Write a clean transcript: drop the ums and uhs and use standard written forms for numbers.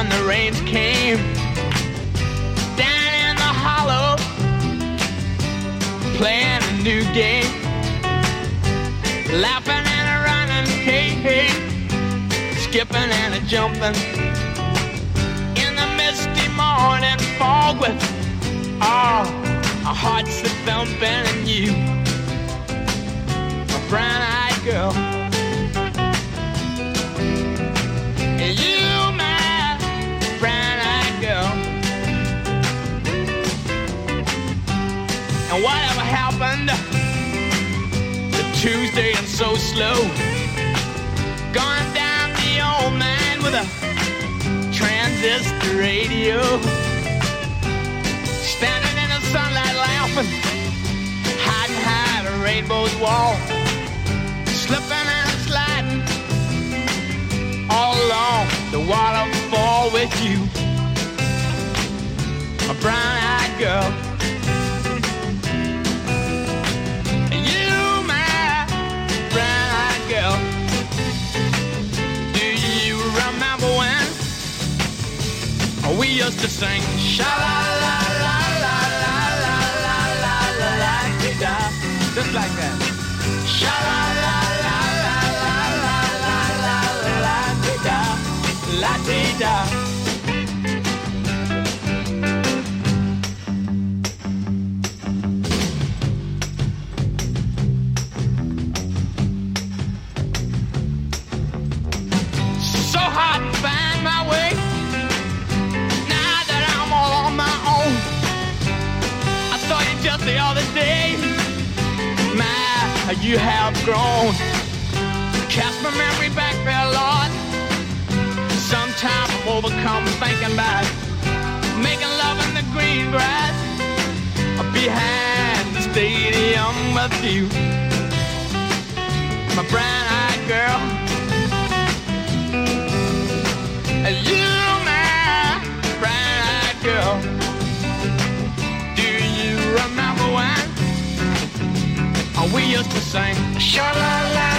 when the rains came. Down in the hollow, playing a new game. Laughing and a running, hey, hey. Skipping and a jumping. In the misty morning fog with our hearts that thumping and you, my brown-eyed girl. And you, my brown-eyed girl. And whatever happened to Tuesday and so slow? Going down the old man with a transistor radio. Standing in the sunlight laughing, hiding behind a rainbow's wall. Slipping and sliding all along the waterfall with you, my brown-eyed girl. And you, my brown-eyed girl. Do you remember when we used to sing sha-la-la-la-la-la-la-la-la-la-la-la-la-la-la-la, just like that. Sha-la-la-la-la-la-la-la-la-la-la-la-la. So hard to find my way now that I'm all on my own. I saw you just the other day. My, you have grown. Cast my memory back there, Lord. Sometimes I'm overcome thinking about making love in the green grass behind the stadium with you, my brown-eyed girl. You, my brown-eyed girl. Do you remember when we used to sing sha-la-la?